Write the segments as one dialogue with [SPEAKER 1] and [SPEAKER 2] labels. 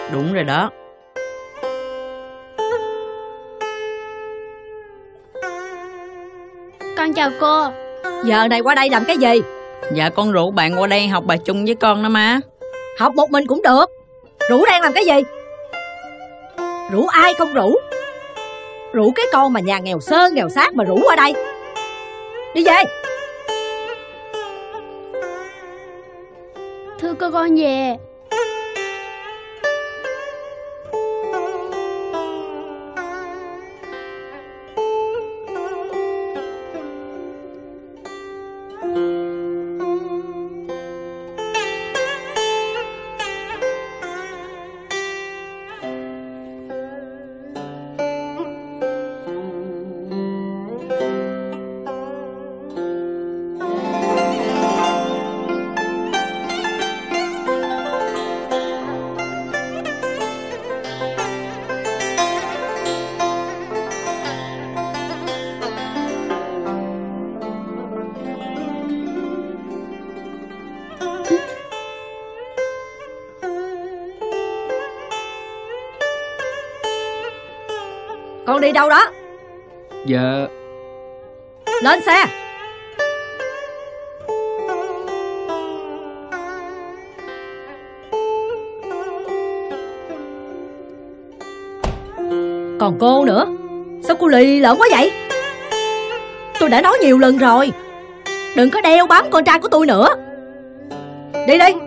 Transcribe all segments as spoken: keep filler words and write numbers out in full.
[SPEAKER 1] Đúng rồi đó.
[SPEAKER 2] Con chào cô.
[SPEAKER 3] Giờ này qua đây làm cái gì?
[SPEAKER 1] Dạ con rủ bạn qua đây học bài chung với con đó má.
[SPEAKER 3] Học một mình cũng được. Rủ đang làm cái gì? Rủ ai không rủ? Rủ cái con mà nhà nghèo sơn nghèo sát mà rủ qua đây. Đi về.
[SPEAKER 2] Thưa cô, con về.
[SPEAKER 3] Con đi đâu đó?
[SPEAKER 4] Dạ.
[SPEAKER 3] Lên xe. Còn cô nữa, sao cô lì lợm quá vậy? Tôi đã nói nhiều lần rồi, đừng có đeo bám con trai của tôi nữa. Đi đi.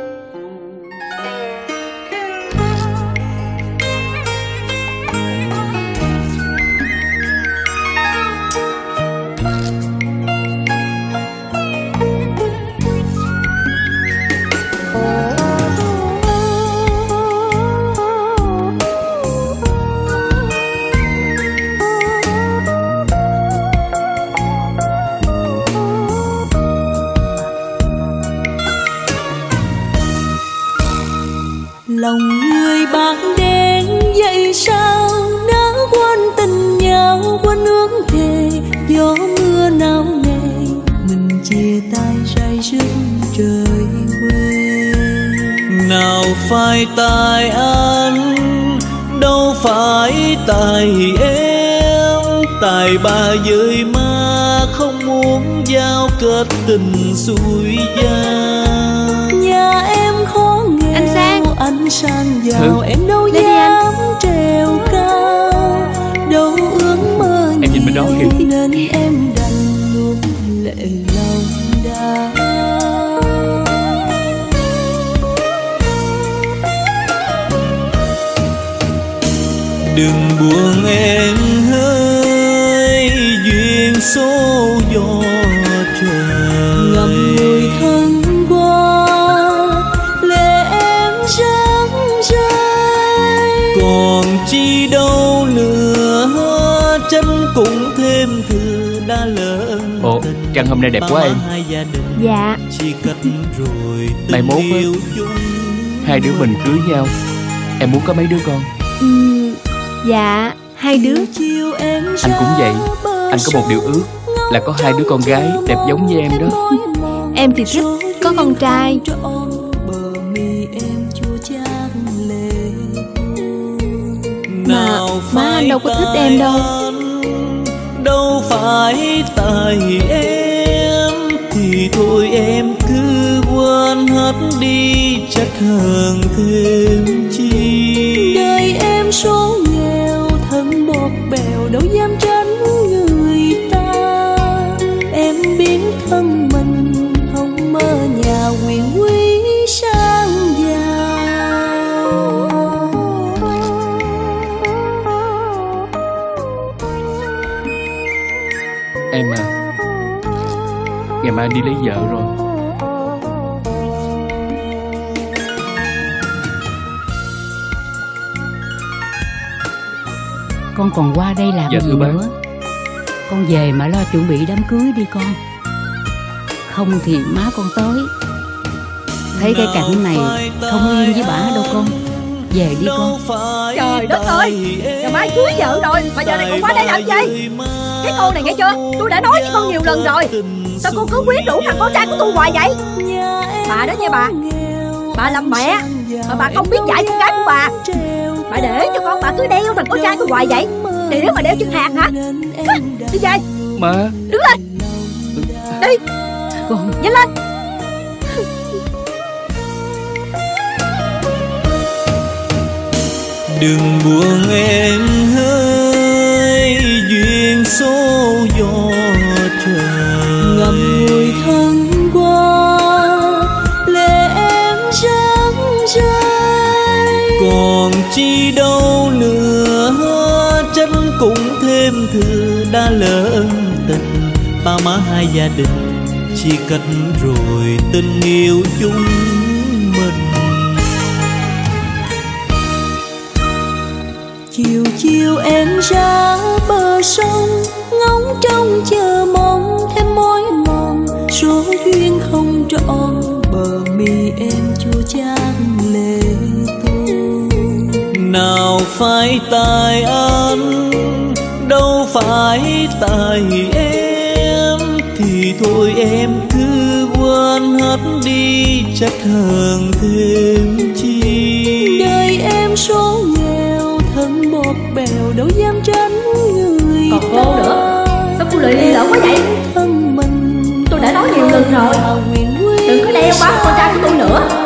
[SPEAKER 5] Lòng người bạc đen vậy sao, đã quên tình nhau quên ước thề. Gió mưa nào nề mình chia tay say sương trời quê.
[SPEAKER 6] Nào phải tại anh, đâu phải tại em. Tại ba dưới má không muốn giao kết tình xuôi gian.
[SPEAKER 5] Nhà em khó nghèo,
[SPEAKER 2] anh Sang,
[SPEAKER 5] anh sang giàu.
[SPEAKER 4] Ừ.
[SPEAKER 5] Em đâu
[SPEAKER 2] Lên
[SPEAKER 5] dám trèo cao, đâu ước mơ
[SPEAKER 4] Em nhìn bên đó kìa.
[SPEAKER 5] nên em đành nuốt lệ lòng đau.
[SPEAKER 6] Đừng buồn em hỡi, duyên số gió trời.
[SPEAKER 5] Ngậm người thân qua, lệ em rớt rơi.
[SPEAKER 6] Còn chi đâu nữa, tranh cũng thêm thừa đã lỡ.
[SPEAKER 4] Ồ, trăng hôm nay đẹp quá em.
[SPEAKER 2] Dạ.
[SPEAKER 6] Chỉ cách rồi
[SPEAKER 4] Mai mốt á, hai đứa mình cưới nhau. Em muốn có mấy đứa con?
[SPEAKER 2] Ừ, dạ, hai đứa.
[SPEAKER 4] Anh cũng vậy. Anh có một điều ước là có hai đứa con gái đẹp giống như em đó.
[SPEAKER 2] Em thì thích có con trai. Mà má anh đâu có thích em đâu.
[SPEAKER 6] Đâu phải tại em, thì thôi em cứ quên hết đi, trách hơn thêm chi.
[SPEAKER 5] Đời em số nghèo, thân bọt bèo đâu dám tránh người ta. Em biết thân mình không mơ nhà quyền quý sang giàu.
[SPEAKER 4] Em à, ngày mai anh đi lấy vợ rồi.
[SPEAKER 7] Con còn qua đây làm
[SPEAKER 4] Dạ,
[SPEAKER 7] gì
[SPEAKER 4] thưa bác.
[SPEAKER 7] nữa? Con về mà lo chuẩn bị đám cưới đi con. Không thì má con tới thấy cái cảnh này không yên với bả đâu con. Về đi con.
[SPEAKER 3] Trời đất ơi, ngày mai cưới vợ rồi mà giờ này con qua đây làm gì? Cái cô này nghe chưa, tôi đã nói với con nhiều lần rồi. Sao cô cứ quyến rũ thằng con trai của tôi hoài vậy? Bà đó nha bà, bà làm mẹ mà bà không biết dạy con gái của bà. Bà để cho con bà cứ đeo thằng con trai tôi hoài vậy. Để nếu mà đeo chân hạt hả? Đi về.
[SPEAKER 4] Má,
[SPEAKER 3] đứng lên. Đi
[SPEAKER 7] Con
[SPEAKER 3] nhanh lên.
[SPEAKER 6] Đừng buồn em hỡi, duyên số do trời.
[SPEAKER 5] Ngậm ngùi thân qua, lệ em ráng rơi.
[SPEAKER 6] Còn chi đâu nữa, tranh cũng thêm thừa đã lỡ tình. Ba má hai gia đình chia cách rồi, tình yêu chung mình.
[SPEAKER 5] Chiều chiều em ra bờ sông, ngóng trông chờ mong thêm mối mòn. Số duyên không trọn, bờ mi em chua chát lệ tuôn.
[SPEAKER 6] Nào phải tại anh, đâu phải tại em. Thì thôi em cứ quên hết đi, trách hơn thêm chi.
[SPEAKER 5] Đời em số nghèo, thân bọt bèo đâu dám tránh người.
[SPEAKER 3] Còn cô nữa, sao cô lười đi lỡ quá vậy?
[SPEAKER 5] Thân mình
[SPEAKER 3] tôi đã nói nhiều lần rồi, đừng có đeo bám con trai của tôi nữa.